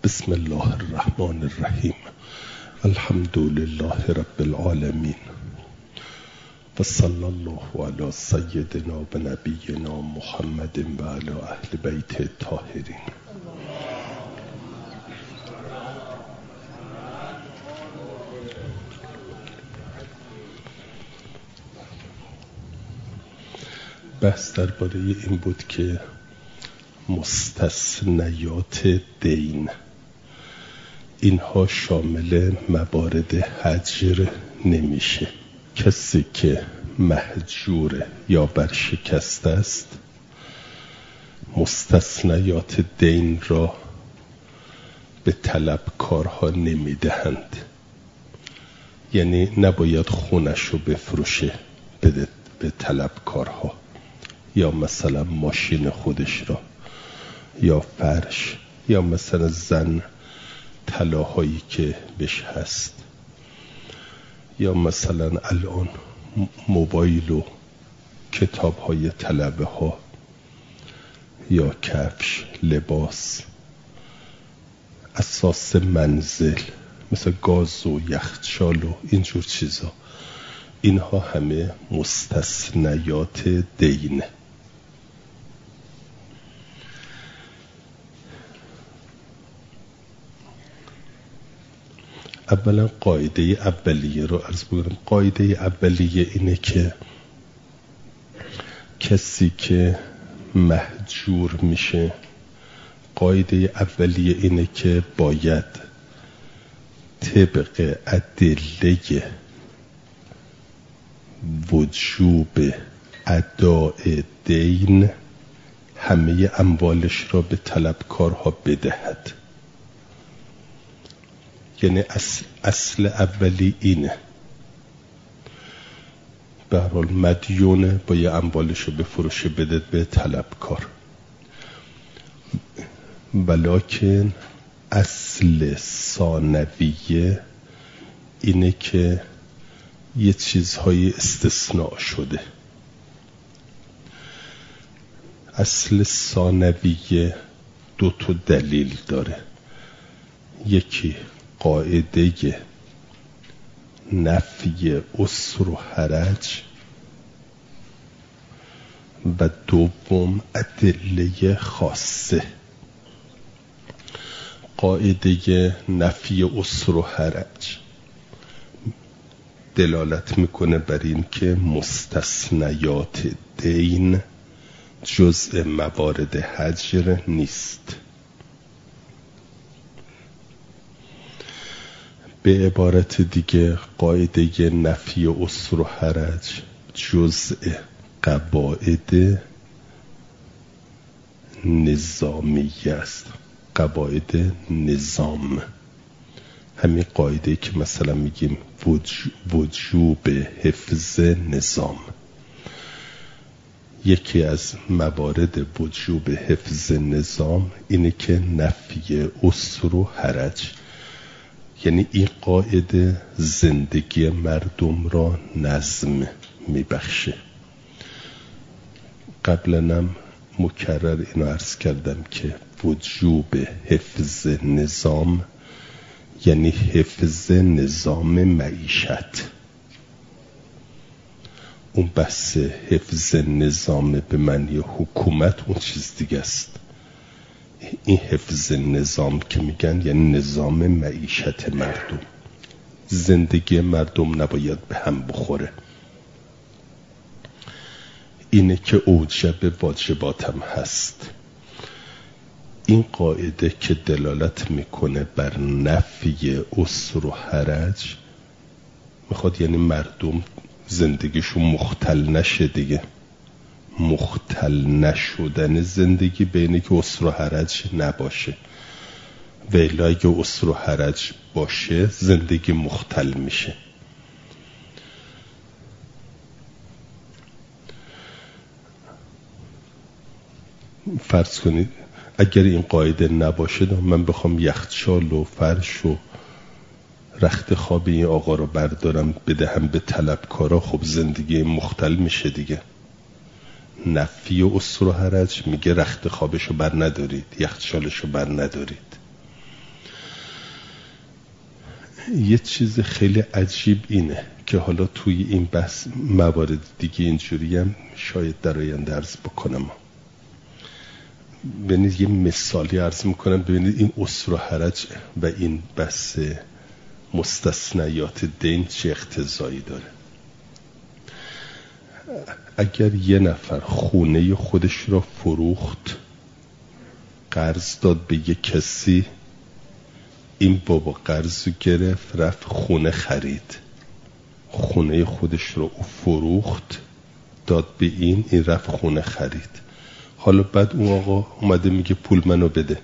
بسم الله الرحمن الرحیم. الحمد لله رب العالمین و صلی الله علی سیدنا و نبینا محمد و علی اهل بیت الطاهرین. بحث درباره این بود که مستثنیات دین اینها شامل موارد هجر نمیشه. کسی که مهجور یا برشکسته است مستثنیات دین را به طلبکارها نمیدهند، یعنی نباید خونش رو بفروشه بده به طلبکارها، یا مثلا ماشین خودش را، یا فرش، یا مثلا زن طلاهایی که بهش هست، یا مثلا الان موبایل و کتاب های طلبه ها، یا کفش، لباس، اساس منزل مثل گاز و یخچال و اینجور چیزا، اینها همه مستثنیات دینه. اولا قاعده اولیه رو عرض بکنم. قاعده اولیه اینه که کسی که مهجور میشه، قاعده اولیه اینه که باید طبق ادله وجوب اداء دین همه اموالش را به طلبکارها بدهد. یعنی اصل اولی اینه، به هر حال مدیونه باید اموالش رو بفروشه بده به طلبکار، ولکن اصل ثانویه اینه که یه چیزهای استثناء شده. اصل ثانویه دو تا دلیل داره. یکی قاعده نفی عسر و حرج و دوم ادله خاصه. قاعده نفی عسر و حرج دلالت میکنه بر این که مستثنیات دین جزء موارد هجر نیست. به عبارت دیگه قاعده نفی عسر و حرج جزء قواعد نظامیه است، قواعد نظام. همین قاعده که مثلا میگیم وجوب حفظ نظام، یکی از موارد وجوب حفظ نظام اینه که نفی عسر و حرج، یعنی این قاعده زندگی مردم را نظم میبخشه. قبلنم مکرر اینو عرض کردم که وجوب حفظ نظام یعنی حفظ نظام معیشت. اون بحث حفظ نظام به معنی حکومت اون چیز دیگه است. این حفظ نظام که میگن یعنی نظام معیشت مردم. زندگی مردم نباید به هم بخوره. اینه که اوجب واجباتم هست. این قاعده که دلالت میکنه بر نفی عسر و حرج، میخواد یعنی مردم زندگیشون مختل نشه دیگه. مختل نشدن زندگی بینه که عسر و حرج نباشه، ولی اگه عسر و حرج باشه زندگی مختل میشه. فرض کنید اگر این قاعده نباشه من بخوام یخچال و فرش و رخت خواب این آقا رو بردارم بدهم به طلبکارا، خب زندگی مختل میشه دیگه. نفی و عسر و حرج میگه رخت خوابشو بر ندارید، یخچالشو بر ندارید. یه چیز خیلی عجیب اینه که حالا توی این بحث موارد دیگه اینجوری هم شاید در آینده عرض بکنم. ببینید یه مثالی عرض میکنم، ببینید این اسر و حرج و این بحث مستثنیات دین چه اقتضایی داره. اگر یه نفر خونه خودش را فروخت، قرض داد به یه کسی، این بابا قرض گرفت رفت خونه خرید، خونه خودش رو فروخت داد به این رفت خونه خرید. حالا بعد اون آقا اومده میگه پول منو بده،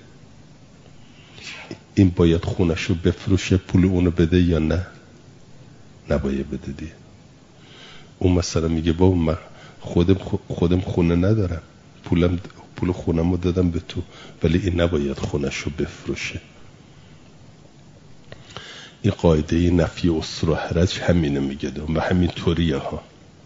این باید خونش رو بفروشه پول اونو بده یا نه؟ نباید بده دیگه. اون مثلا میگه بابا من خودم خونه ندارم، پول خونم رو دادم به تو، ولی این نباید خونش رو بفروشه. این قاعده نفی اسر و حرج همینه میگه و همین طوریه ها.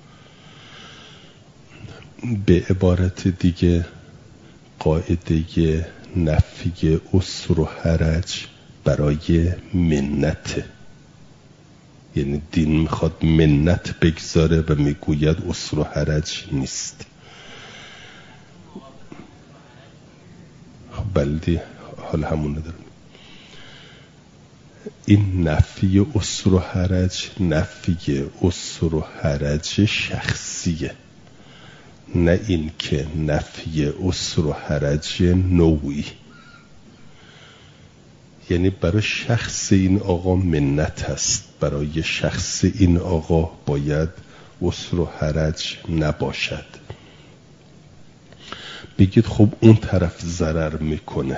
به عبارت دیگه قاعده نفی اسر و حرج برای منته، یعنی دین میخواد منت بگذاره و میگوید اسر و حرج نیست. بلدی حال همونه دارم. این نفی اسر و حرج نفی اسر و حرج شخصیه، نه این که نفی اسر و حرج نوعی. یعنی برای شخص این آقا منت هست، برای شخص این آقا باید اسر و حرج نباشد. بگید خب اون طرف ضرر میکنه،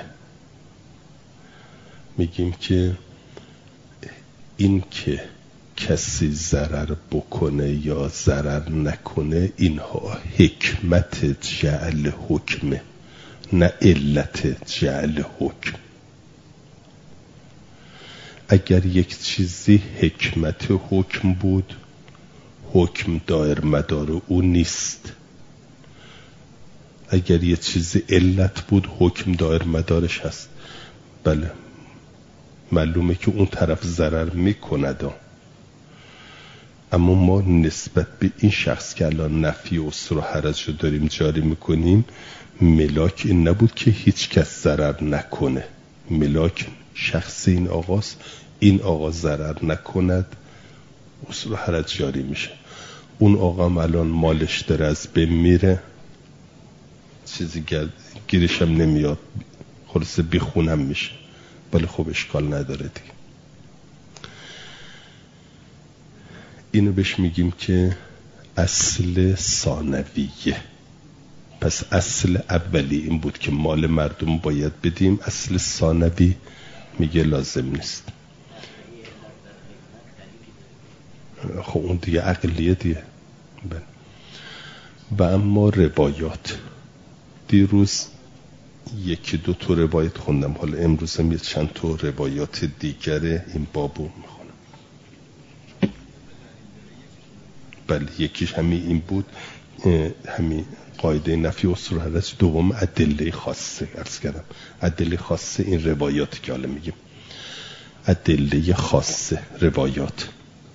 میگیم که این که کسی ضرر بکنه یا ضرر نکنه اینها حکمت جعل حکمه، نه علت جعل حکم. اگر یک چیزی حکمت حکم بود، حکم دایر مدار او نیست. اگر یک چیزی علت بود، حکم دایر مدارش هست. بله معلومه که اون طرف ضرر میکند، اما ما نسبت به این شخص که الان نفی اسر و حرج رو داریم جاری میکنیم، ملاک این نبود که هیچ کس ضرر نکنه. ملاک شخص این آقاست، این آقا ضرر نکند، اسر و حرج جاری میشه. اون آقا هم الان مالش داره از بین میره، چیزی گیرش هم نمیاد، خلاصه بیخونم میشه، ولی خب اشکال نداره دیگه. اینو بهش میگیم که اصل ثانویه. پس اصل اولی این بود که مال مردم باید بدیم، اصل ثانوی میگه لازم نیست. خب اون دیگه عقلیه دیگه. و اما روایات، دیروز یکی دو تا روایت خوندم، حالا امروز هم یه چند تا روایات دیگر این بابو میخونم. بله یکیش همین این بود، همین قاعده نفی اسر و حرج. دوم ادله خاصه، عرض کردم ادله خاصه این روایات که حالا میگیم ادله خاصه روایات.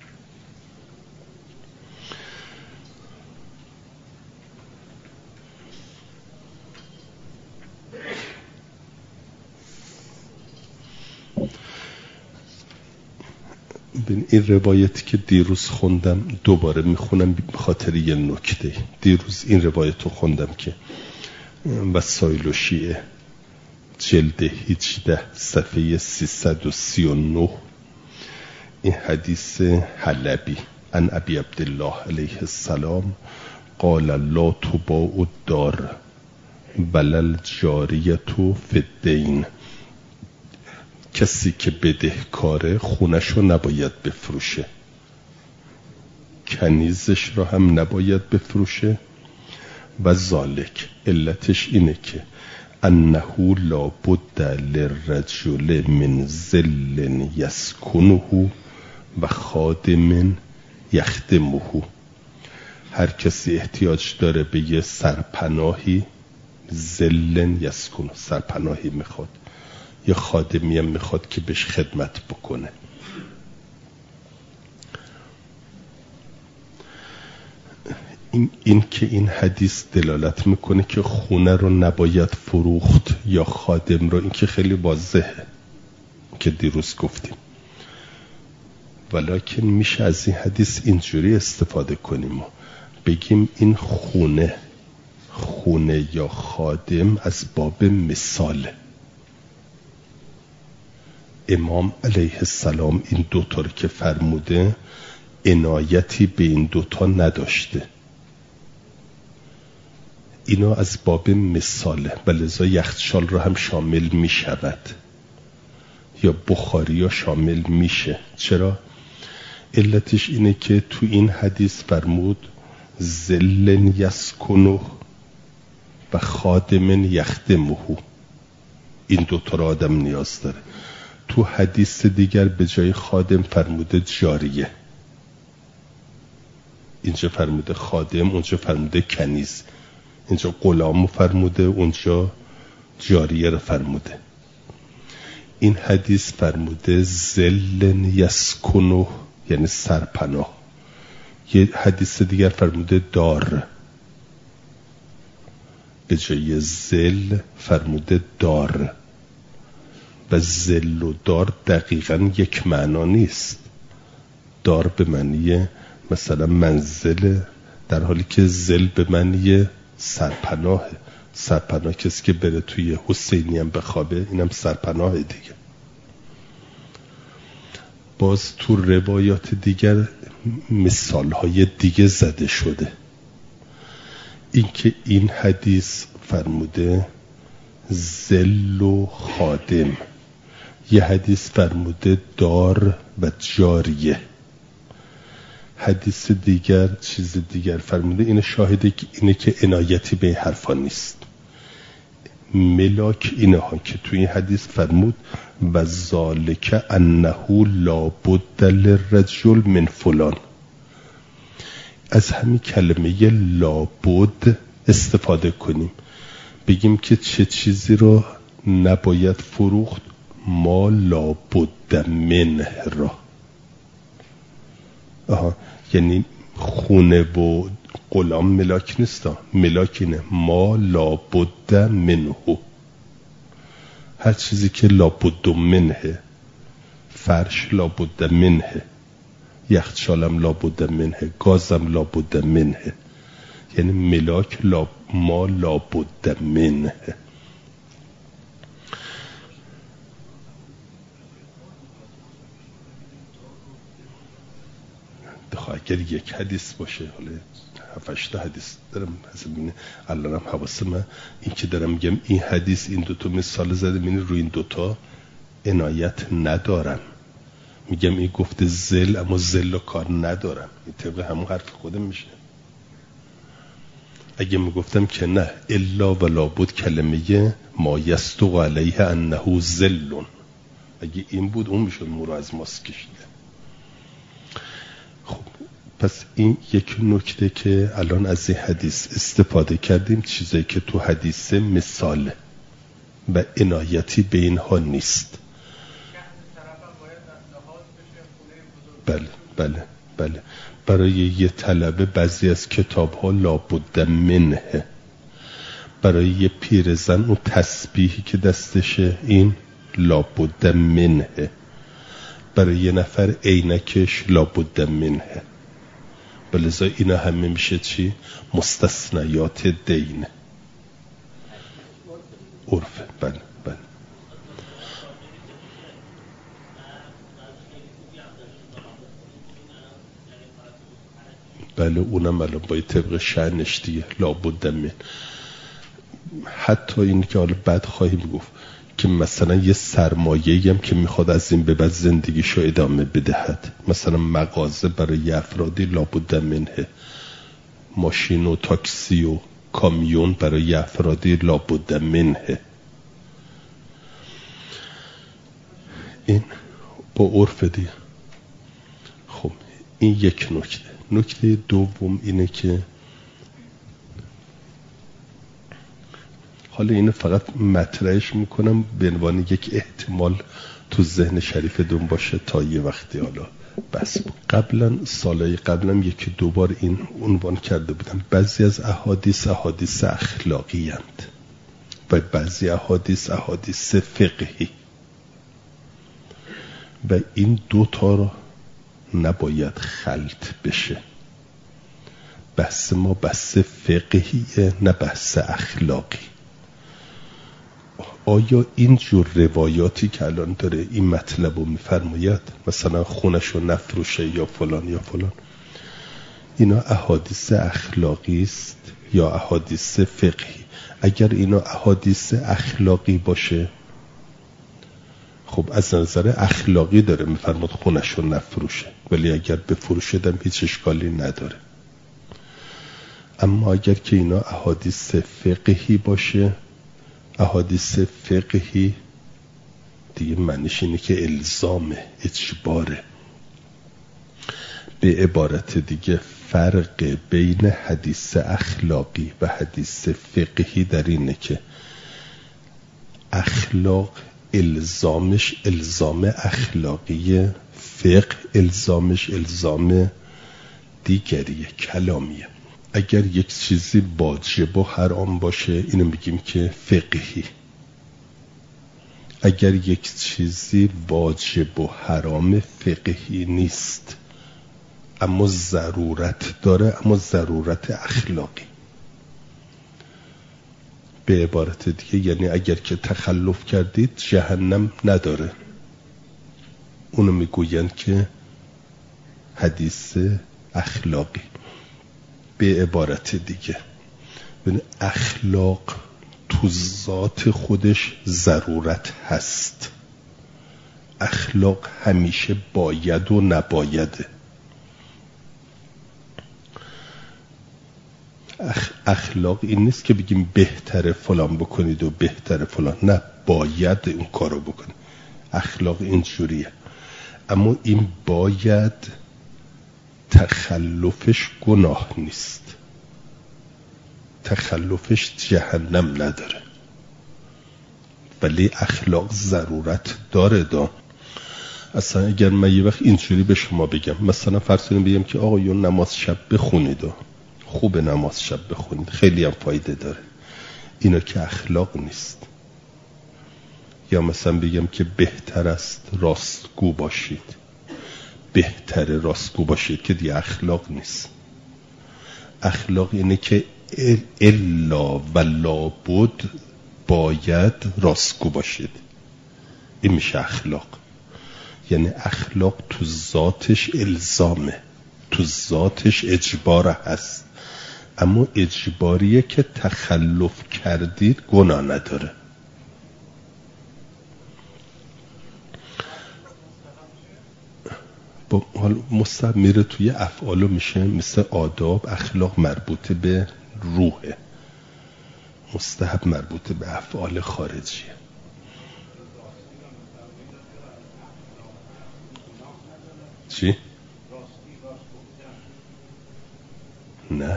این روایتی که دیروز خوندم دوباره میخونم به خاطر یه نکته. دیروز این روایت رو خوندم که وسائل و شیعه جلد 18 صفحه 339، این حدیث حلبی عن ابی عبدالله علیه السلام قال لا تباع الدار ولا الجاریة فی الدین. کسی که بدهکاره خونشو نباید بفروشه، کنیزش رو هم نباید بفروشه. و ذالک علتش اینه که انه لا بد للرجل من ظل یسکنه و خادم یخدمه. هر کسی احتیاج داره به یه سرپناهی، ظل یسکنه سرپناهی میخواد، یه خادمی هم میخواد که بهش خدمت بکنه. این که این حدیث دلالت میکنه که خونه رو نباید فروخت یا خادم رو، این که خیلی واضحه که دیروز گفتیم، ولیکن میشه از این حدیث اینجوری استفاده کنیم و بگیم این خونه یا خادم از باب مثاله. امام علیه السلام این دوتا رو که فرموده عنایتی به این دوتا نداشته، اینا از باب مثاله و لذا یخچال رو هم شامل می شود یا بخاری ها شامل میشه. چرا؟ علتش اینه که تو این حدیث فرمود ذل یسکنه و خادم یخدمه، این دوتا رو آدم نیاز داره. تو حدیث دیگر به جای خادم فرموده جاریه، اینجا فرموده خادم، اونجا فرموده کنیز، اینجا غلام فرموده، اونجا جاریه رو فرموده. این حدیث فرموده ذل یسکنه یعنی سرپناه، یه حدیث دیگر فرموده دار، به جای ذل فرموده دار و ذل و دار دقیقاً یک معنا نیست. دار به معنی مثلا منزل، در حالی که ذل به معنی سرپناه. سرپناه کسی که بره توی حسینی هم بخوابه، اینم سرپناه دیگه. باز تو روایات دیگر مثالهای دیگه زده شده. اینکه این حدیث فرموده ذل و خادم، یه حدیث فرموده دار و جاریه، حدیث دیگر چیز دیگر فرموده. این شاهده اینه که عنایتی به این حرفا نیست. ملاک اینه ها که توی این حدیث فرمود و ذالک انه لا بد للرجل من فلان. از همین کلمه لا بد استفاده کنیم، بگیم که چه چیزی رو نباید فروخت، ما لا بد منه را. یعنی خونه و غلام ملاک نیستا، ملاک اینه ما لا بد منه، هر چیزی که لا بد منه، فرش لا بد منه، یخچالم لا بد منه، گازم لا بد منه، یعنی ملاک ما لا بد منه. اگر یک حدیث باشه، حالا 7-8 حدیث دارم الان هم حواسم من این که دارم میگم این حدیث این دوتا مثال زده، روی این دوتا عنایت ندارم، میگم این گفته ذل اما ذل و کار ندارم، این طبق همون حرف خودم میشه. اگه میگفتم که نه الا و لابد کلمه ما یستق علیه انه ذل، اگه این بود اون میشد مورا از ماست کشیده. خب پس این یک نکته که الان از این حدیث استفاده کردیم، چیزایی که تو حدیث مثاله و عنایتی به اینها نیست. بله برای یه طلبه بعضی از کتاب ها لابد منه، برای یه پیرزن اون تسبیحی که دستشه این لابد منه، برای یه نفر عینکش لابد منه، بلذا اینا همه میشه چی؟ مستثنیات دین، عرفه. بله اونم الان باید طبق شأنش دیگه لابد من. حتی این که حالا بعد خواهیم گفت که مثلا یه سرمایه‌ای هم که میخواد از این به بعد زندگیشو ادامه بدهد، مثلا مغازه برای افرادی لابد منه، ماشین و تاکسی و کامیون برای افرادی لابد منه. این با عرف دیگه. خب این یک نکته دوم اینه که حالا اینو فقط مطرحش میکنم به عنوان یک احتمال تو ذهن شریفتون باشه تا یه وقتی حالا بس قبلا سالهای قبلم یکی دوبار این عنوان کرده بودم. بعضی از احادیث اخلاقی هستند و بعضی احادیث فقهی و این دوتا رو نباید خلط بشه. بحث ما بحث فقهیه نه بحث اخلاقی. آیا این جور روایاتی که الان داره این مطلب رو میفرماید، مثلا خونش رو نفروشه یا فلان، اینا احادیث اخلاقی است یا احادیث فقهی؟ اگر اینا احادیث اخلاقی باشه، خب از نظر اخلاقی داره میفرماد خونش رو نفروشه، ولی اگر بفروشه دم هیچ اشکالی نداره. اما اگر که اینا احادیث فقهی باشه، احادیث فقهی دیگه معنیش اینه که الزامه، اجباره. به عبارت دیگه فرق بین حدیث اخلاقی و حدیث فقهی در اینه که اخلاق الزامش الزام اخلاقی، فقه الزامش الزام دیگریه، کلامیه. اگر یک چیزی واجب و حرام باشه اینو میگیم که فقهی. اگر یک چیزی واجب و حرام فقهی نیست، اما ضرورت داره، اما ضرورت اخلاقی. به عبارت دیگه یعنی اگر که تخلف کردید جهنم نداره، اونو میگویند که حدیث اخلاقی. به عبارت دیگه اخلاق تو ذات خودش ضرورت هست. اخلاق همیشه باید و نبایده. اخلاق این نیست که بگیم بهتره فلان بکنید و بهتره فلان، نه، باید اون کارو بکنید. اخلاق اینجوریه. اما این باید تخلفش گناه نیست، تخلفش جهنم نداره، ولی اخلاق ضرورت داره. اصلا اگر من یه وقت اینجوری به شما بگم، مثلا فرض کنیم بگم که آقایون نماز شب بخونید و خوب نماز شب بخونید، خیلی هم فایده داره، اینا که اخلاق نیست. یا مثلا بگم که بهتر است راستگو باشید، بهتر راستگو باشید، که دیگه اخلاق نیست. اخلاق اینه که الا و لابد باید راستگو باشید، این میشه اخلاق. یعنی اخلاق تو ذاتش الزامه، تو ذاتش اجبار هست، اما اجباریه که تخلف کردید گناه نداره. حال مستحب میره توی افعالو، میشه مثل آداب. اخلاق مربوط به روحه، مستحب مربوط به افعال خارجیه. چی؟ نه،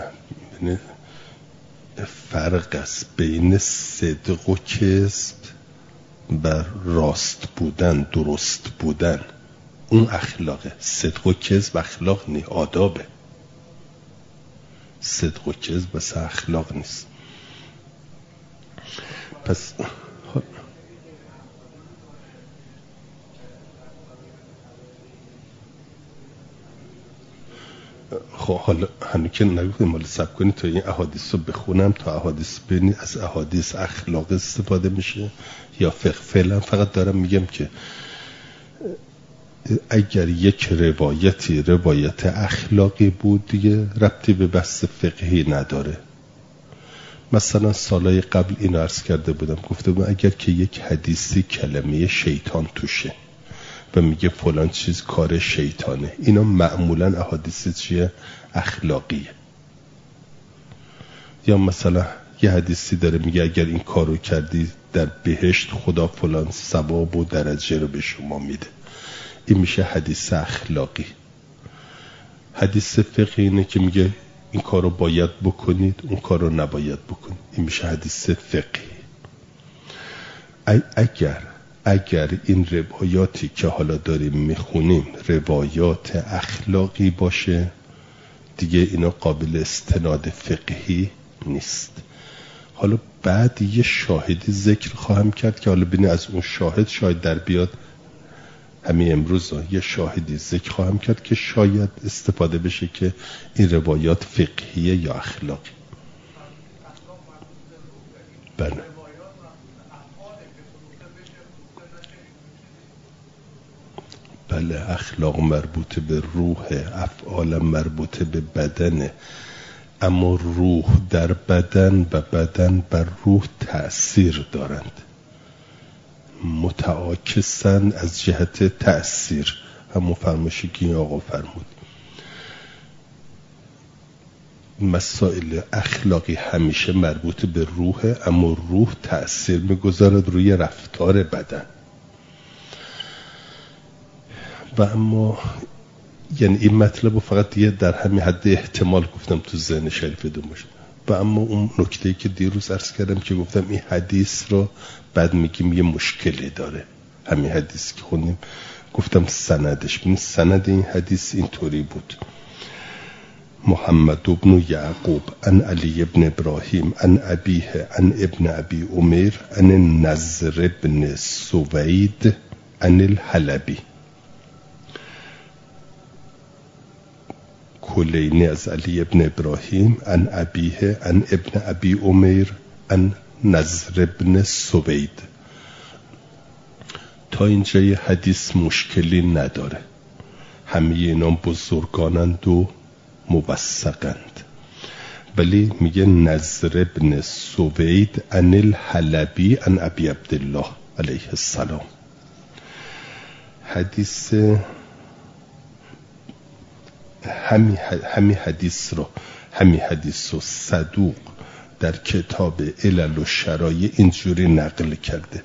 فرق است بین صدق و کذب و راست بودن، درست بودن. اون اخلاقه. صدق و کذب اخلاق نی، آدابه. صدق و کذب بس اخلاق نیست. پس خب حالا هنو که نگفتیم مال سب کنی تا این احادیث رو بخونم، تا احادیث ببینی از احادیث اخلاق استفاده میشه یا فقه. فعلا فقط دارم میگم که اگر یک روایتی روایت اخلاقی بود دیگه ربطی به بحث فقهی نداره. مثلا سالهای قبل این عرض کرده بودم، گفته بودم اگر که یک حدیثی کلمه شیطان توشه و میگه فلان چیز کار شیطانه، اینا معمولا احادیث چیه؟ اخلاقیه. یا مثلا یه حدیثی داره میگه اگر این کارو کردی در بهشت خدا فلان ثواب و درجه رو به شما میده، این میشه حدیث اخلاقی. حدیث فقهی اینه که میگه این کارو باید بکنید، اون کارو نباید بکنید، این میشه حدیث فقهی. اگر اگر این روایاتی که حالا داریم میخونیم روایات اخلاقی باشه دیگه اینا قابل استناد فقهی نیست. حالا بعد یه شاهدی ذکر خواهم کرد که حالا ببینید از اون شاهد در بیاد. همین امروز یه شاهدی ذکر خواهم کرد که شاید استفاده بشه که این روایات فقهیه یا اخلاقی. بله بله، اخلاق مربوط به روح، افعال مربوط به بدنه، اما روح در بدن و بدن بر روح تأثیر دارند، متعاکسند از جهت تأثیر. همون فرمایشی که این آقا فرمود، مسائل اخلاقی همیشه مربوط به روحه، اما روح تأثیر میگذارد روی رفتار بدن. و اما یعنی این مطلب رو فقط یه در همین حد احتمال گفتم تو ذهن شریف دون باشه. و اما اون نکته‌ای که دیروز عرض کردم که گفتم این حدیث رو بعد میگیم یه مشکلی داره، همین حدیث که خوندیم گفتم سندش، ببین سند این حدیث اینطوری بود: محمد بن یعقوب عن علی بن ابراهیم عن ابیه عن ابن ابی عمیر عن نضر بن سوید عن الحلبی. کلینی از علی ابن ابراهیم عن ابیه عن ابن ابی عمیر عن نضر بن سوید. تا اینجا یه حدیث مشکلی نداره، همه اینا بزرگانند و موثقند. ولی میگه نضر بن سوید عن الحلبی عن ابی عبدالله علیه السلام. حدیث همین حدیث رو صدوق در کتاب علل و شرایع اینجوری نقل کرده: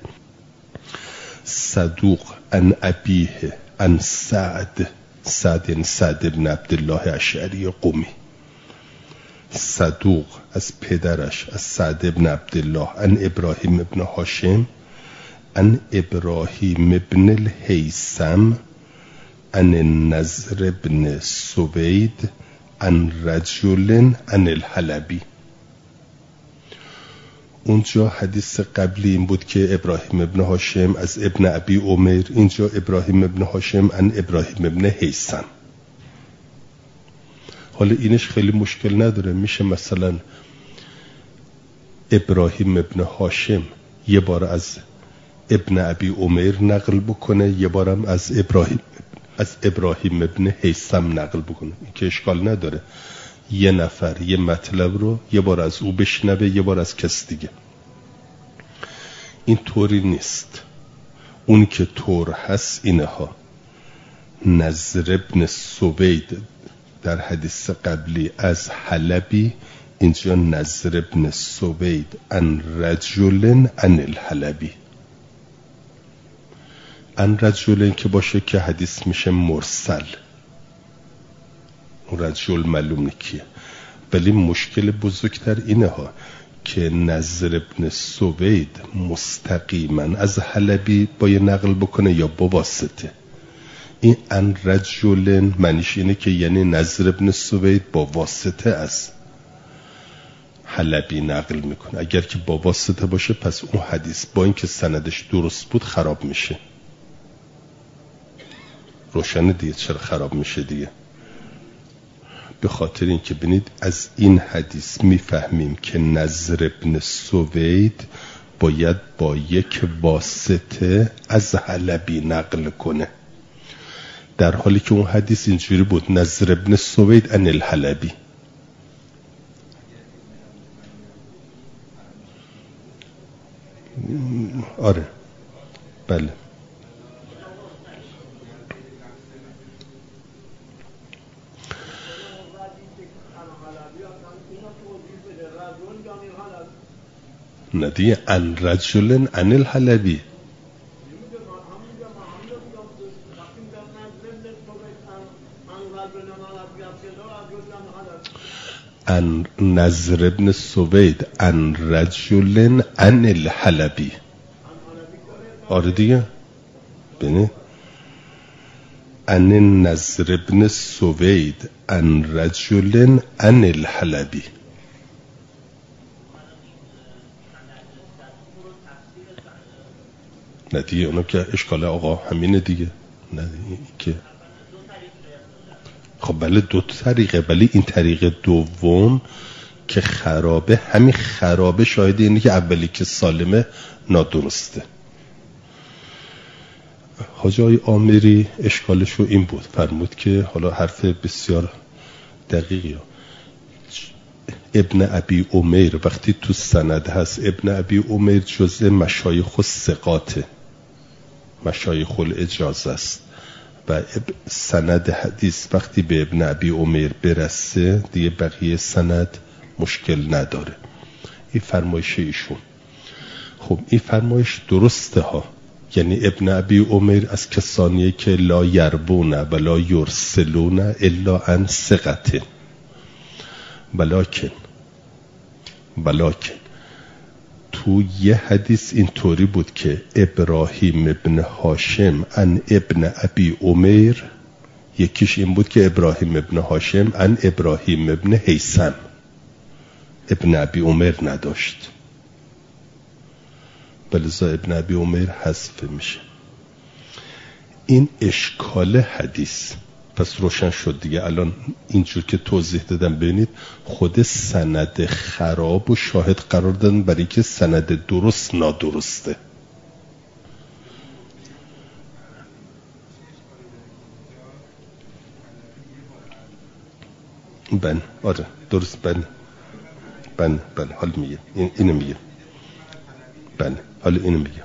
صدوق عن ابیه عن سعد یعنی سعد بن عبدالله اشعری قمی. صدوق از پدرش از سعد بن عبدالله عن ابراهیم ابن هاشم عن ابراهیم ابن الهیثم عن نضر بن سوید عن رجل عن الحلبی. اونجا حدیث قبلی این بود که ابراهیم ابن هاشم از ابن ابی عمیر، اینجا ابراهیم ابن هاشم عن ابراهیم ابن هیثم. حالا اینش خیلی مشکل نداره، میشه مثلا ابراهیم ابن هاشم یه بار از ابن ابی عمیر نقل بکنه، یه بارم از ابراهیم ابن هیثم نقل بکنه، این که اشکال نداره. یه نفر یه مطلب رو یه بار از او بشنوه، یه بار از کس دیگه. این طوری نیست. اون که طور هست اینه ها: نضر بن سوید در حدیث قبلی از حلبی، اینجا نضر بن سوید عن رجل عن الحلبی. عن رجل که باشه که حدیث میشه مرسل، رجل معلوم نکیه. ولی مشکل بزرگتر اینه ها که نضر بن سوید مستقیما از حلبی با یه نقل بکنه یا با واسطه. این عن رجل معنیش اینه که یعنی نضر بن سوید با واسطه از حلبی نقل میکنه. اگر که با واسطه باشه پس اون حدیث با اینکه سندش درست بود خراب میشه. روشنه دیگه چرا خراب میشه دیگه؟ به خاطر اینکه ببینید از این حدیث میفهمیم که نضر بن سوید باید با یک واسطه از حلبی نقل کنه، در حالی که اون حدیث اینجوری بود: نضر بن سوید عن الحلبی. آره بله ندیه عن رجل عن الحلبی. عن نضر بن سوید عن رجل عن الحلبی. آره دیگه ببین ان نضر ابن سوید ان رجل ان الحلبی. نه دیگه اونم که اشکال آقا همینه دیگه. نه دیگه که خب بله دو طریقه، ولی این طریق دوم که خرابه، همین خرابه شاهد اینه که اولی که سالمه نادرسته. حاج آقای آمری اشکالشو این بود، فرمود که حالا حرف بسیار دقیقی ابن ابی عمیر وقتی تو سند هست، ابن ابی عمیر جزء مشایخ و ثقاته، مشایخ الاجازه است و سند حدیث وقتی به ابن ابی عمیر برسه دیگه بقیه سند مشکل نداره. این فرمایش ایشون. خب این فرمایش درسته ها، یعنی ابن ابی عمیر از کسانیه که لا یربون و لا یرسلون الا عن ثقة، ولکن تو یه حدیث اینطوری بود که ابراهیم ابن هاشم ان ابن ابی عمیر، یکیش این بود که ابراهیم ابن هاشم ان ابراهیم ابن هیثم، ابن ابی عمیر نداشت، بلذا ابن ابی عمیر حذف میشه. این اشکال حدیث پس روشن شد دیگه. الان اینجور که توضیح دادم ببینید خود سند خراب و شاهد قرار دادن برای که سند درست نادرسته. بله آره درست، بله حال میگه اینو میگه، بله حالا اینو میگه.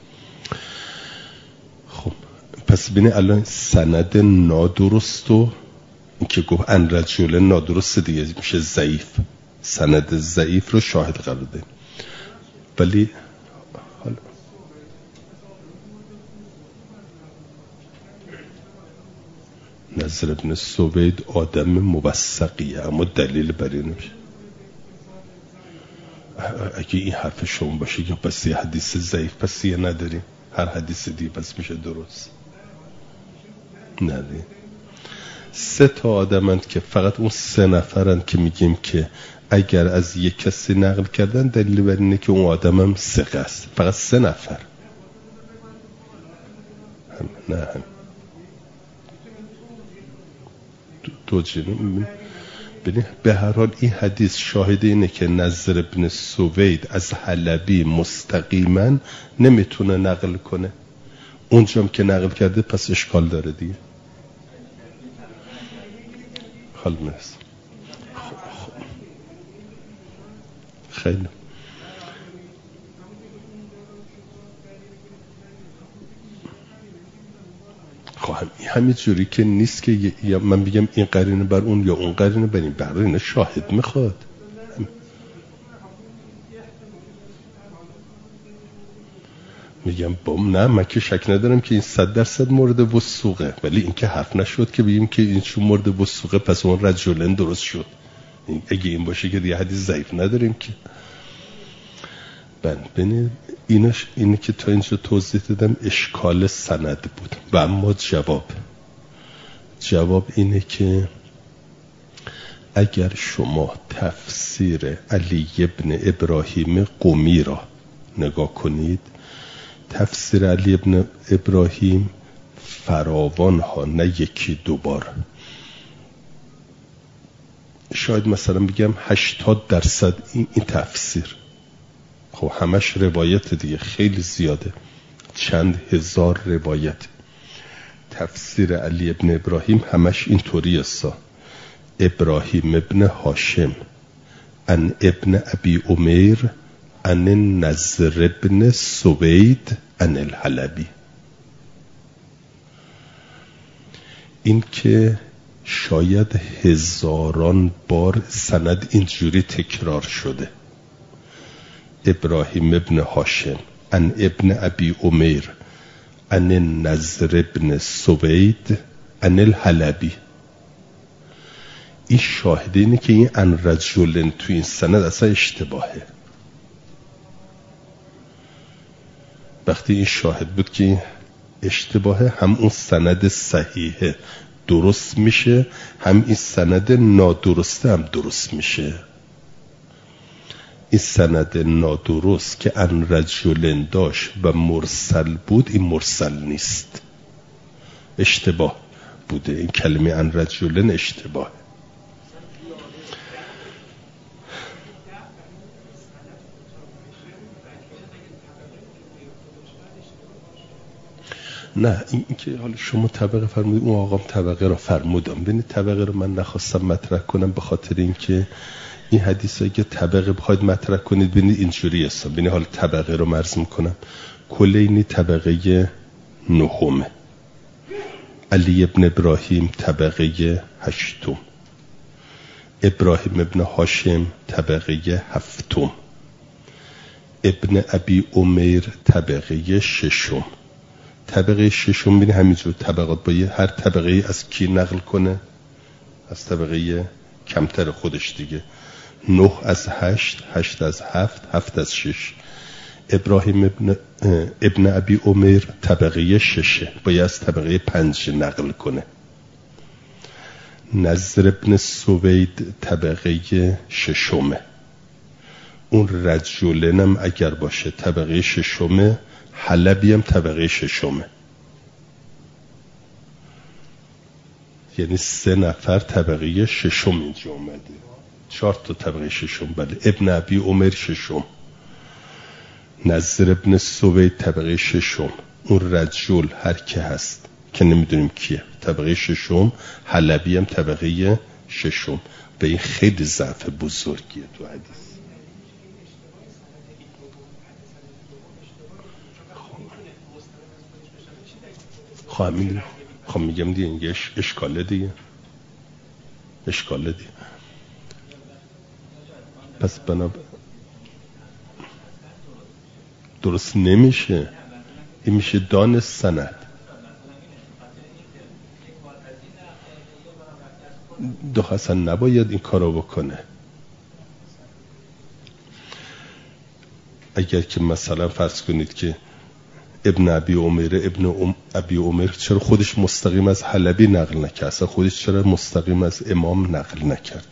خب پس ببینید الان سند نادرست و این که گفت ان رجل نادرست دیگه میشه ضعیف، سند ضعیف رو شاهد قرار ده. ولی حالا نضر ابن سوید آدم موثقیه، اما دلیل برای نمیشه. اگه این حرف شما باشه که پس یه حدیث ضعیف پس یه نداریم، هر حدیث دیگه پس میشه درست. نداریم. 3 تا آدمند که فقط اون 3 نفرند که میگیم که اگر از یک کسی نقل کردن دلیل بر اینه که اون آدمم ثقه است. فقط 3 نفر. نه دو جنون. ببین به هر حال این حدیث شاهد اینه که نضر ابن سوید از حلبی مستقیما نمیتونه نقل کنه. اونجام که نقل کرده پس اشکال داره دیگه. حال مرس خیلی خب همین جوری که نیست که یا من بگم این قرینه بر اون یا اون قرینه بر این، برای اینه شاهد میخواد. میگم نه من که شک ندارم که این 100% مورد وثوقه، ولی این که حرف نشد که بگیم که این چون مورد وثوقه پس اون رجلن درست شد. اگه این باشه که دیگه حدیث ضعیف نداریم که. ببینید اینی که تا اینجا توضیح دادم اشکال سند بود. و اما جواب اینه که اگر شما تفسیر علی ابن ابراهیم قمی را نگاه کنید، تفسیر علی ابن ابراهیم فراوان ها، نه یکی دو بار، شاید مثلا بگم 80% این تفسیر، خب همش روایت دیگه خیلی زیاده، چند هزار روایت. تفسیر علی ابن ابراهیم همش اینطوری است: ابراهیم ابن هاشم ان ابن ابی عمیر ان نضر ابن سوید ان الحلبی. این که شاید هزاران بار سند اینجوری تکرار شده: ابراهیم ابن هاشم ان ابن ابی عمیر ان نضر ابن سوید ان الحلبی. این شاهده اینه که این ان رجلن تو این سند اصلا اشتباهه. وقتی این شاهد بود که اشتباهه، هم اون سند صحیحه درست میشه، هم این سند نادرسته هم درست میشه. این سند نادرست که ان رجل داشت و مرسل بود، این مرسل نیست، اشتباه بوده. این کلمه ان رجل اشتباه. نه این که حالا شما طبقه فرمودید، اون آقام طبقه را فرمودم. ببینید طبقه رو من نخواستم مطرح کنم به خاطر اینکه این حدیثایی که طبقه بخواید مطرح کنید ببینید اینجوری است. ببینید حالا طبقه رو مرز میکنم. کلینی طبقه نهم، علی ابن ابراهیم طبقه هشتم، ابراهیم ابن هاشم طبقه هفتم، ابن ابی عمیر طبقه ششم. طبقه ششم ببین همینجور طبقات با هر طبقه از کی نقل کنه؟ از طبقه کمتر خودش دیگه. 9 از 8، 8 از 7، 7 از 6. ابراهیم ابن ابی عمیر طبقه 6 باید از طبقه 5 نقل کنه. نضر ابن سوید طبقه 6. اون رجلنم اگر باشه طبقه 6، حلبی هم طبقه 6. یعنی 3 نفر طبقه 6 اینجا اومده. 4 تا طبقه 6. بله. ابن ابی عمر 6، نضر ابن سوید طبقه 6، اون رجل هر که هست که نمیدونیم کیه طبقه 6، حلبی هم طبقه 6. به این خیلی ضعف بزرگیه تو حدیث. خب میگم دیگه اینگه اشکاله دیگه، اشکاله دیگه. پس درست نمیشه. این میشه دان سند. دو حسن نباید این کارو بکنه. اگر که مثلا فرض کنید که ابن ابی عمر چرا خودش مستقیم از حلبی نقل نکرد؟ اصلا خودش چرا مستقیم از امام نقل نکرد؟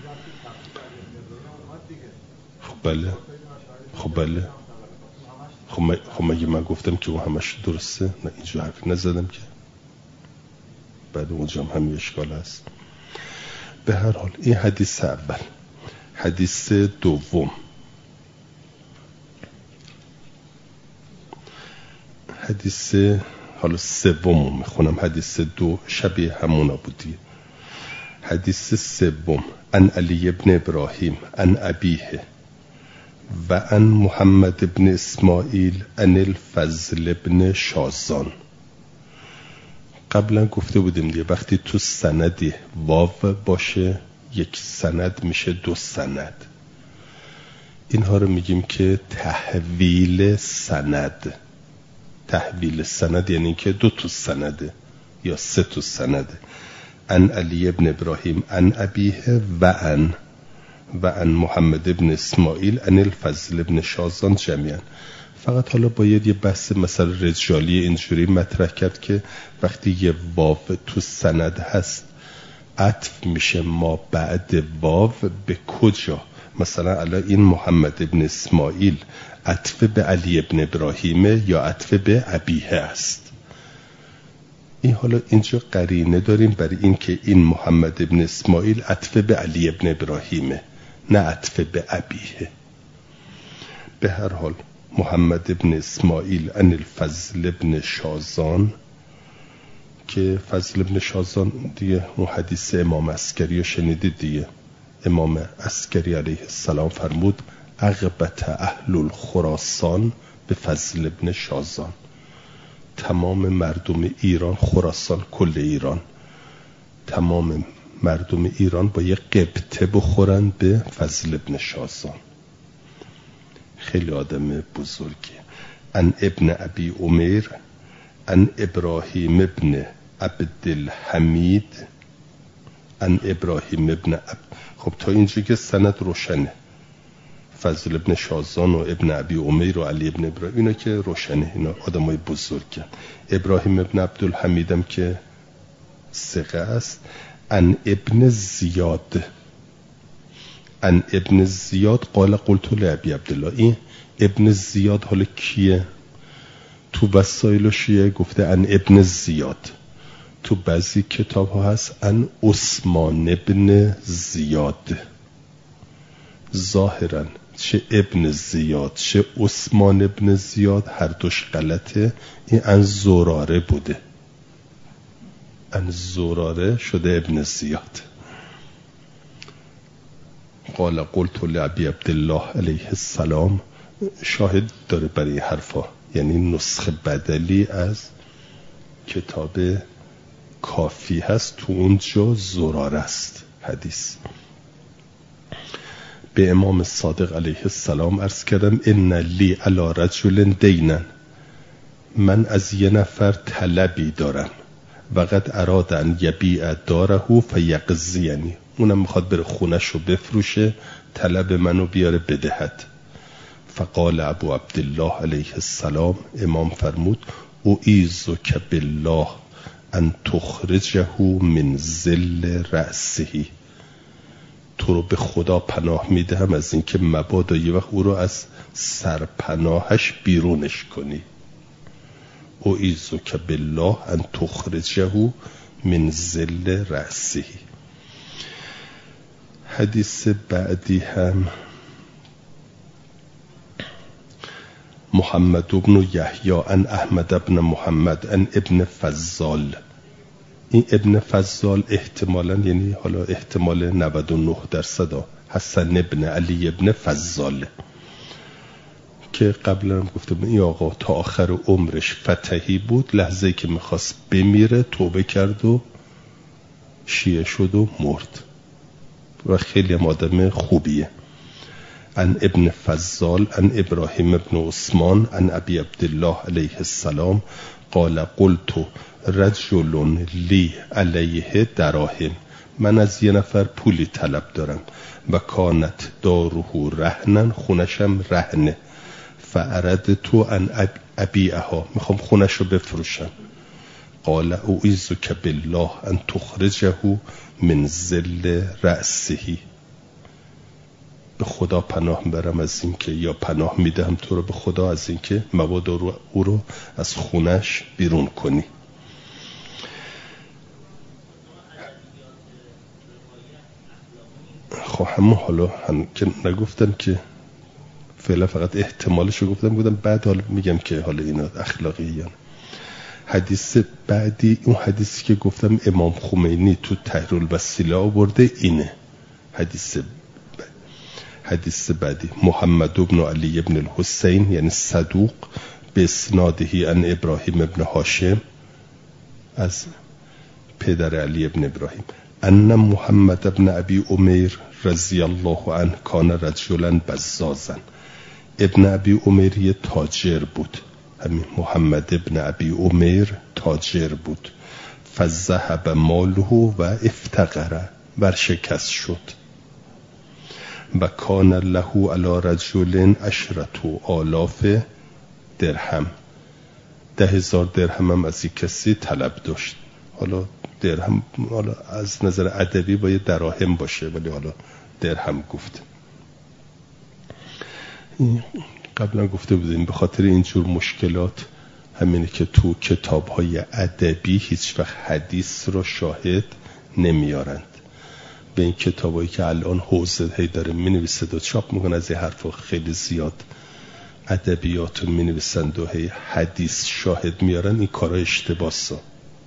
خب بله خب مگه من گفتم که اون همش درسته؟ نه اینجا حرف نزدم که. بعد اونجا هم همین اشکال هست. به هر حال این حدیث اول. حدیث دوم، حدیث حالا سوم میخونم. حدیث 2 شبیه همونا بودی. حدیث سوم، ان علی ابن ابراهیم ان ابیه و ان محمد ابن اسماعیل ان الفضل ابن شازان. قبلا گفته بودیم دیگه وقتی تو سندی واو باشه یک سند میشه 2 سند. اینها رو میگیم که تحویل سند. تحویل سند یعنی که 2 تا سنده یا 3 تا سنده. ان علی ابن ابراهیم ان ابیه و ان محمد ابن اسماعیل ان الفضل ابن شازان جميعا. فقط حالا باید یه بحث مثلا رجالی اینجوری مطرح کرد که وقتی یه واو تو سند هست عطف میشه ما بعد واو به کجا؟ مثلا الان این محمد ابن اسماعیل عطف به علی ابن ابراهیم یا عطف به ابیه است. این حالا اینجا قرینه داریم برای این که این محمد ابن اسماعیل عطف به علی ابن ابراهیمه نه عطف به ابیه. به هر حال محمد ابن اسماعیل ان الفضل ابن شازان، که فضل ابن شازان دیگه اون حدیث امام عسکری رو شنیدید دیگه. امام عسکری علیه السلام فرمود اغبت اهل الخراسان به فضل ابن شازان. تمام مردم ایران، خراسان کل ایران، تمام مردم ایران با یه قبطه بخورن به فضل ابن شازان. خیلی آدم بزرگی. ان ابن ابی عمر ان ابراهیم ابن عبدالحمید ان ابراهیم ابن خب تا اینجا که سند روشنه. فضل ابن شازان و ابن ابی امیر و علی ابن ابراهیم، اینا که روشنه، اینا آدمای بزرگن. ابراهیم ابن عبدالحمید هم که ثقه است. ان ابن زیاد قال قلت لابی عبدالله. این ابن زیاد حالا کیه؟ تو وسایل شیعه گفته ان ابن زیاد، تو بعضی کتاب ها هست ان عثمان ابن زیاد. ظاهرا چه ابن زیاد چه عثمان ابن زیاد هر دوش غلطه. این ان زراره بوده، ان زراره شده ابن زیاد. قال قلت لابی عبدالله علیه السلام. شاهد داره برای حرفا، یعنی نسخه بدلی از کتاب کافی هست، تو اونجا زراره است حدیث. به امام صادق علیه السلام عرض کردم ان لی علی رجل دینا، من از یه نفر طلبی دارم، وقد اراد ان یبیع داره فیقضینی، اونم میخواد بره خونه‌شو بفروشه، طلب منو بیاره بدهد. فقال ابو عبدالله علیه السلام، امام فرمود اعیذک بالله ان تخرجه من ذل رأسه، تو رو به خدا پناه میدهم از اینکه مبادا یه وقت او رو از سرپناهش بیرونش کنی. اعیذک بالله ان تخرجه من ذل رأسه. حدیث بعدی هم محمد بن یحیی ان احمد بن محمد ان ابن فضال. این ابن فضال احتمالاً، یعنی حالا احتمال 99% حسن ابن علی ابن فضال که قبلا هم گفتم این آقا تا آخر عمرش فتحی بود، لحظه‌ای که میخواست بمیره توبه کرد و شیعه شد و مرد و خیلی هم آدم خوبیه. ان ابن فضال ان ابراهیم ابن عثمان ان ابی عبدالله علیه السلام قال قلت رجل لی علیه دراهم، من از یه نفر پولی طلب دارم، و کانت داره رهنن، خونشم رهنه، فاردت ان ابیعها، میخوام خونشو بفروشم. قال اعوذک بالله ان تخرجه من ذل رأسه، به خدا پناه میبرم از اینکه، یا پناه میدهم تو رو به خدا از اینکه مبادا او رو از خونش بیرون کنی. خب همون حالا که نگفتم که فعلا فقط احتمالشو گفتم بعد حالا میگم که حالا اینا اخلاقی یا نه. حدیث بعدی، اون حدیثی که گفتم امام خمینی تو تحریرالوسیله آورده اینه. حدیث بعدی محمد بن علی بن الحسین یعنی صدوق به اسنادهی ان ابراهیم ابن هاشم از پدر علی ابن ابراهیم ان محمد ابن ابی امیر رضی الله عنه کان رجلا بزازا. ابن ابی امیر یه تاجر بود، همین محمد ابن ابی امیر تاجر بود. فذهب ماله و افتقر، ورشکست شد. و کان له علی رجل 10,000 درهم، 10,000 درهم هم از یک کسی طلب داشت. حالا درهم حالا از نظر ادبی باید دراهم باشه، ولی حالا درهم گفت. قبلا گفته بودیم به خاطر اینجور مشکلات همینه که تو کتاب‌های ادبی هیچ وقت حدیث رو شاهد نمیارند. به این کتابایی که الان حوزه هی داره مینویسه و چاپ میکنه از این حرفا خیلی زیاد ادبیات رو مینویسند و هی حدیث شاهد میارن، این کارا اشتباهه.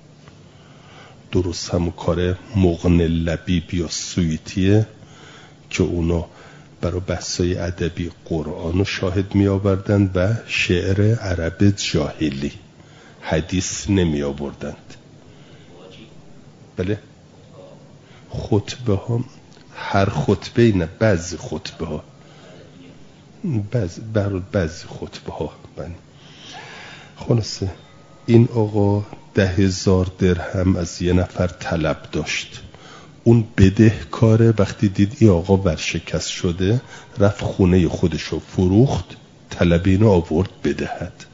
درست همون کار مغنی لبیب یا سویتیه که اونا برای بحثای ادبی قرآن رو شاهد می آوردند و شعر عرب جاهلی، حدیث نمی آوردند. بله خطبه ها، هر خطبه نه، بعضی خطبه ها، بعضی خطبه ها. خلاصه این آقا 10,000 درهم از یه نفر طلب داشت. اون بدهکاره وقتی دید این آقا ورشکست شده رفت خونه خودشو فروخت، طلب اینو آورد بدهد.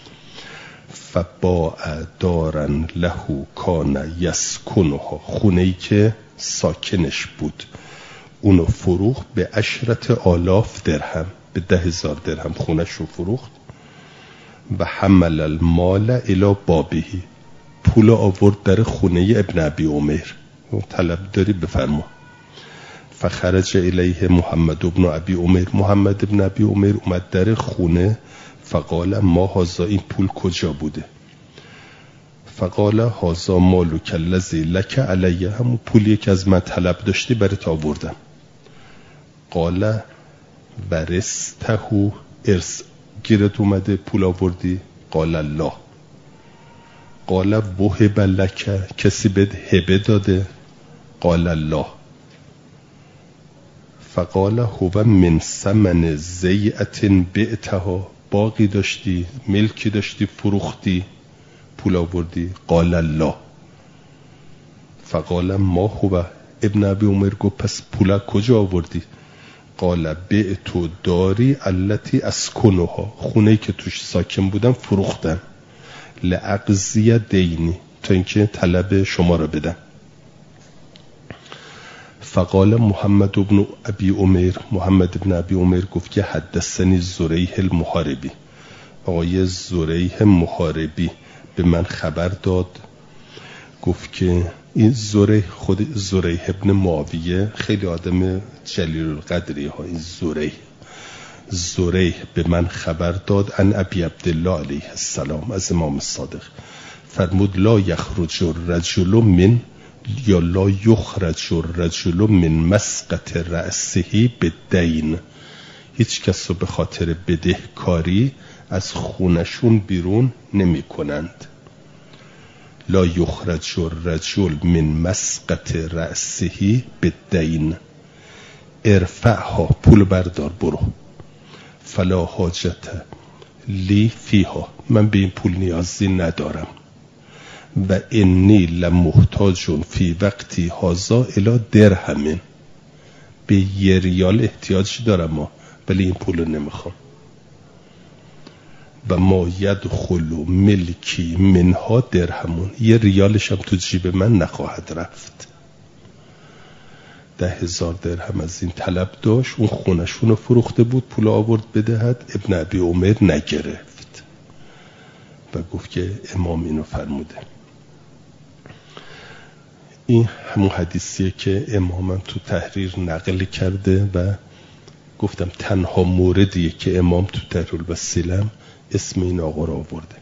فباع دارا له کان یسکنها، خونه‌ای که ساکنش بود اونو فروخت به 10,000 درهم، به 10,000 درهم خونش رو فروخت. و حمل المال الی بابه، پول آورد در خونه ابن ابی عمیر، طلب داری بفرما. فخرج الیه محمد ابن ابی عمیر، محمد ابن ابی عمیر اومد در خونه. فقال ما هذا، این پول کجا بوده؟ فقال هذا مالک الذی لک علیه، همون پولی که از من طلب داشتی برات آوردم. قال ورثته، ارث گیرت اومده پول آوردی؟ قال الله. قال وهب لک، کسی بهت هبه داده؟ قال الله. فقال هو من ثمن زیعة بعتها، باقی داشتی، ملکی داشتی فروختی پول آوردی؟ قال الله. فقال ما هو، ابن ابی عمر گفت پس پول کجا آوردی؟ قال بعت داری التي اسکنها، خونه‌ای که توش ساکن بودم فروختم. لأقضی دینی، تا اینکه طلب شما را بدم. فقال محمد ابن ابی عمر، محمد ابن ابی عمر گفت که حدثنی زریح المحاربی، آقای زریح محاربی به من خبر داد. گفت که این زریح، خود زریح ابن معاویه خیلی آدم جلیل القدری ها، این زریح به من خبر داد ان ابی عبدالله علیه السلام، از امام صادق، فرمود لا یخرج الرجل من، یا لا یخرج الرجل من مسقط رأسه بالدین، هیچ کس رو به خاطر بدهکاری از خونشون بیرون نمی کنند. لا یخرج الرجل من مسقط رأسه بالدین، ارفعها، پول بردار برو. فلا حاجت لی فیها، من به این پول نیازی ندارم. و انی لمحتاج فی وقتی هذا الی درهم، به 1 ریال احتیاج دارم ولی این پول رو نمیخوام. و ما یدخل ملکی منها درهمون، 1 ریالش هم تو جیب من نخواهد رفت. 10,000 درهم از این طلب داشت، اون خونشون رو فروخته بود، پول آورد بدهد، ابن ابی عمر نگرفت و گفت که امام اینو فرموده. این همون حدیثیه که امامم تو تحریر نقل کرده و گفتم تنها موردیه که امام تو تحریر الوسیلم اسم این آقا را آورده.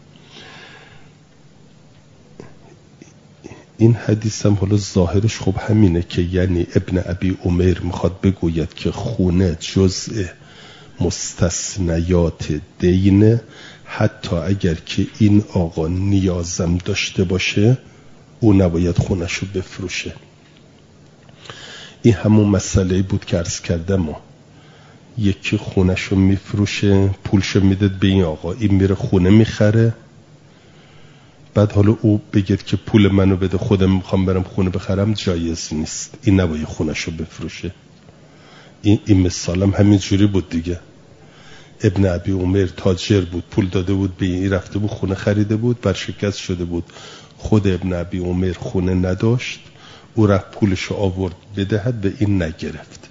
این حدیث هم حالا ظاهرش خب همینه که یعنی ابن ابی عمر میخواد بگوید که خونه جزء مستثنیات دینه، حتی اگر که این آقا نیازم داشته باشه او نباید خونشو بفروشه. این همون مسئله بود که عرض کردم، یکی خونشو میفروشه، پولشو میده به این آقا، این میره خونه میخره، بعد حالا او بگید که پول منو بده خودم میخوام برم خونه بخرم، جایز نیست. این نباید خونشو بفروشه. این مثالم همین جوری بود دیگه. ابن ابی عمر تاجر بود، پول داده بود به این، رفته بود خونه خریده بود، ورشکست شده بود. خود ابن ابی عمر خونه نداشت، او رفت پولشو آورد بدهد، به این نگرفت.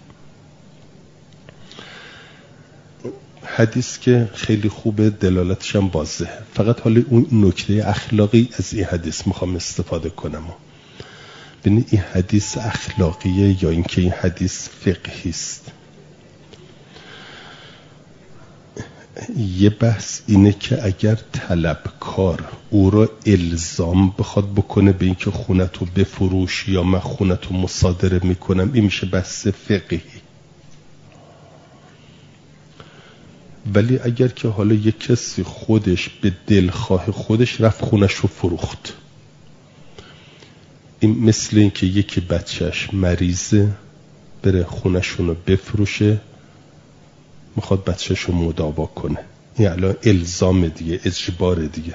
حدیث که خیلی خوبه، دلالتش هم واضحه. فقط حالا اون نکته اخلاقی از این حدیث میخوام استفاده کنم. ببینید این حدیث اخلاقیه یا اینکه این حدیث فقهی است؟ یه بحث اینه که اگر طلبکار او را الزام بخواد بکنه به اینکه خونتو بفروش یا من خونتو مصادره میکنم، این میشه بحث فقهی. ولی اگر که حالا یک کسی خودش به دلخواه خودش رفت خونش رو فروخت، این مثل این که یکی بچهش مریضه بره خونشون رو بفروشه، میخواد بچهش رو مداوا کنه، این الان الزام دیگه، اجبار دیگه.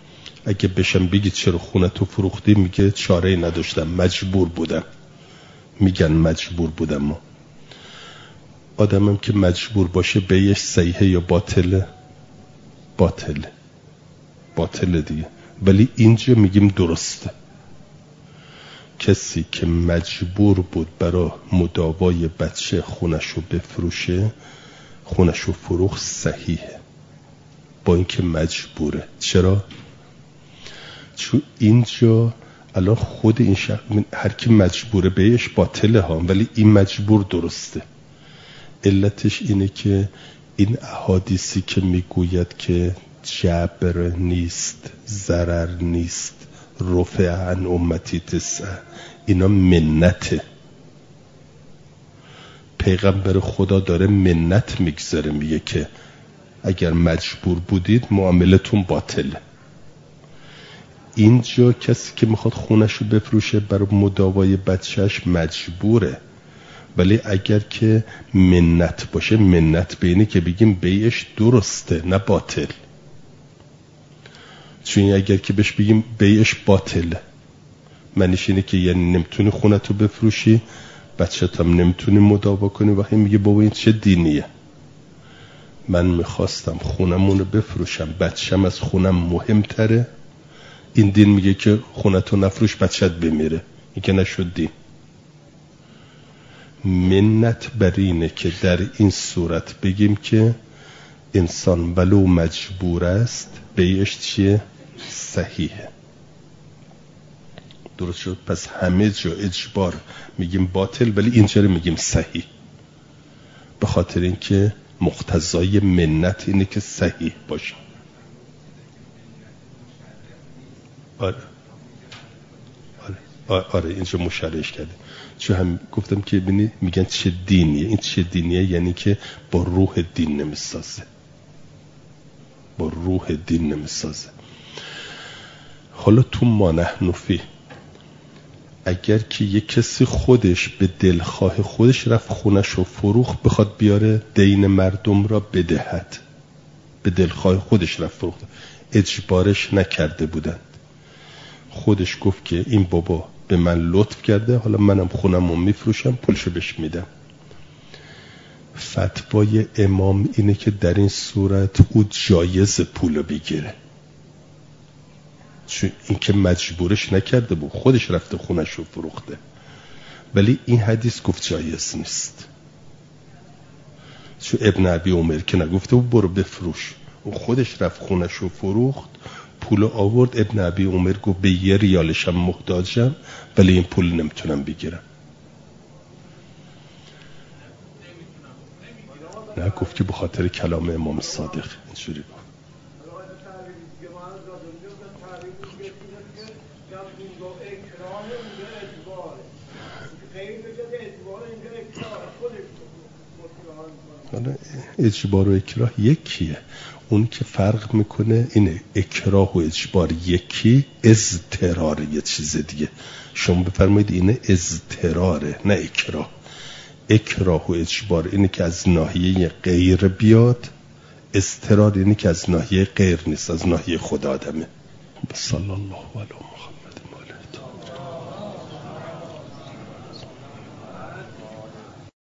اگه بشم بگید چرا خونتو فروختی، میگه چاره‌ای نداشتم، مجبور بودم. میگن مجبور بودم. ما آدمم که مجبور باشه بیش صحیحه یا باطله؟ باطله دیگه. ولی اینجا میگیم درسته. کسی که مجبور بود برای مداوای بچه خونشو بفروشه، خونشو فروخت صحیحه، با اینکه مجبوره. چرا؟ چون اینجا الان خود این هر کی مجبوره بهش باطله ها، ولی این مجبور درسته. علتش اینه که این احادیثی که میگوید که جبر نیست، ضرر نیست، رفع عن امتی تسع، اینا منته. پیغمبر خدا داره منت میگذاره، میگه که اگر مجبور بودید معاملتون باطله. اینجا کسی که میخواد خونشو بفروشه برای مداوای بچهش مجبوره، ولی اگر که منت باشه، منت بینه که بگیم بیعش درسته نه باطل. چون اگر که بهش بگیم بیعش باطله، معنیش اینه که یعنی نمیتونی خونتو بفروشی، بچه‌ت هم نمیتونی مداوا کنی. وقتی میگه بابا این چه دینیه؟ من میخواستم خونمونو بفروشم، بچه‌م از خونم مهمتره. این دین میگه که خونتو نفروش، بچه‌ت بمیره. این که نشد دین. منت بر اینه که در این صورت بگیم که انسان ولو مجبور است بیعش چیه؟ صحیحه. درست شد؟ پس همه جا اجبار میگیم باطل، ولی اینجا میگیم صحیح، به خاطر اینکه مقتضای منت اینه که صحیح باشه. آره اینجا مشارش کرده. چون هم گفتم که ببینید میگن چه دینیه. این چه دینیه یعنی که با روح دین نمیسازه، با روح دین نمیسازه. حالا تو ما نحن فی، اگر که یک کسی خودش به دلخواه خودش رفت خونش رو فروخت، بخواد بیاره دین مردم را بدهد، به دلخواه خودش رفت فروخت، اجبارش نکرده بودند، خودش گفت که این بابا به من لطف کرده، حالا منم خونم رو میفروشم، پولشو بهش میدم. فتوای امام اینه که در این صورت او جایز پولو بگیره، چون این که مجبورش نکرده بود، خودش رفته خونش رو فروخته. ولی این حدیث گفت جایز نیست، چون ابن ابی عمر که نگفته بود برو بفروش، او خودش رفت خونش رو فروخت، پول آورد. ابن ابی عمر گفت به 1 ریالشم محتاجم، ولی این پول نمیتونم بگیرم. نه، گفت که به خاطر کلام امام صادق اینجوری گفت. اجبار و اکراه یکیه. اون که فرق میکنه اینه، اکراه و اجبار یکی، اضطرار یه چیز دیگه. شما بفرمایید اینه اضطراره نه اکراه. اکراه و اجبار اینه که از ناحیه غیر بیاد، اضطرار اینه که از ناحیه غیر نیست، از ناحیه خدا آدمه. صلی الله علیه و